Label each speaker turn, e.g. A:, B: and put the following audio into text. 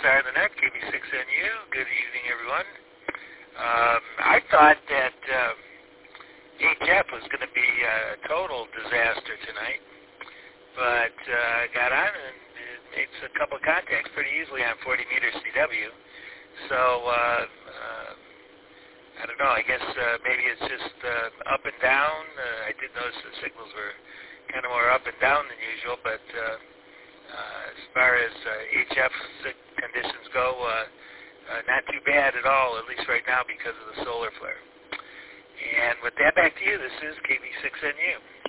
A: Star of the Net, KB6NU. Good evening, everyone. I thought that HF was going to be a total disaster tonight, but got on and it makes a couple of contacts pretty easily on 40 meters CW. So, I don't know, I guess maybe it's just up and down. I did notice the signals were kind of more up and down than usual, but as far as HF conditions go, not too bad at all, at least right now because of the solar flare. And with that, back to you. This is KB6NU.